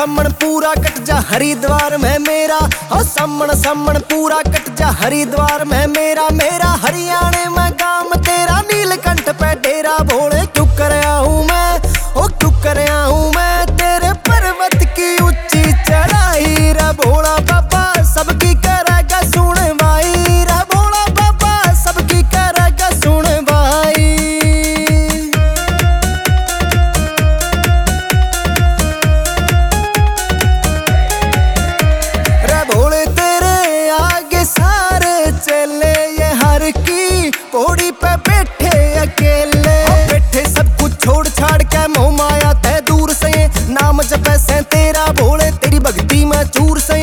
सामन पूरा कट जा हरिद्वार में मेरा, हो सामन सामन पूरा कट जा हरिद्वार में मेरा। मेरा हरियाणे में गांव तेरा नीलकंठ पे डेरा। भोले क्यों कर आऊं मैं, ओ क्यों कर आऊं मैं तेरे पर्वत की ऊंची चढ़ाई। रे भोला बाबा सबकी करेगा सुनवाई, रे भोला बाबा सबकी करेगा सुनवाई। रे भोले तेरे आगे सारे चले, ये हर की पौड़ी पे बैठे अकेले। बैठे सब कुछ छोड़ छाड़ के मोह माया तय दूर से, नाम जपे से तेरा भोले तेरी भक्ति में चूर से।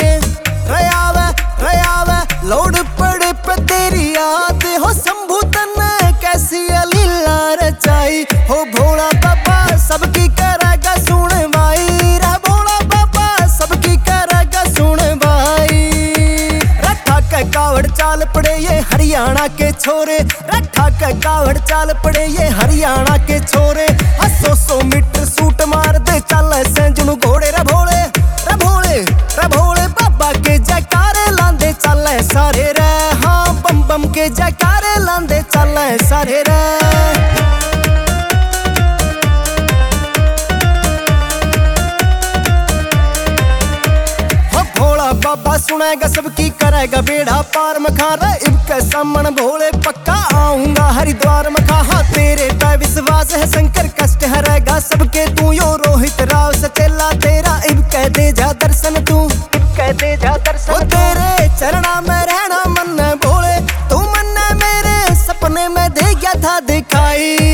रयावे लोड पड़े पे तेरी याद, हो शंभू तन्ने कैसी लीला रचाई। हो भोला बाबा सबकी करेगा सुनवाई, रे भोला बाबा सबकी करेगा सुनवाई। रट्ठा के कावड़ चाल पड़े ये हरियाणा के छोरे, रट्ठा के कावड़ चाल पड़े ये हरियाणा के छोरे। 100 मीटर सूट मार दे चल से जुनू घोड़े। रे भोले रे भोले रे भोले बाबा के जयकारे लांदे चल सारे रे। हाँ बम बम के जयकारे लांदे चल सारे रे। बाबा सुनेगा सबकी करेगा बेड़ा पार मखारा। इनके सामन भोले पक्का आऊंगा हरिद्वार मखा। हाँ तेरे पे विश्वास है शंकर कष्ट हरेगा सबके तू। यो रोहित राव सचेला तेरा इब कह दे जा दर्शन तू, कह दे जा दर्शन। ओ तेरे चरणा में रहना मन भोले, तू मन मेरे सपने में दे गया था दिखाई।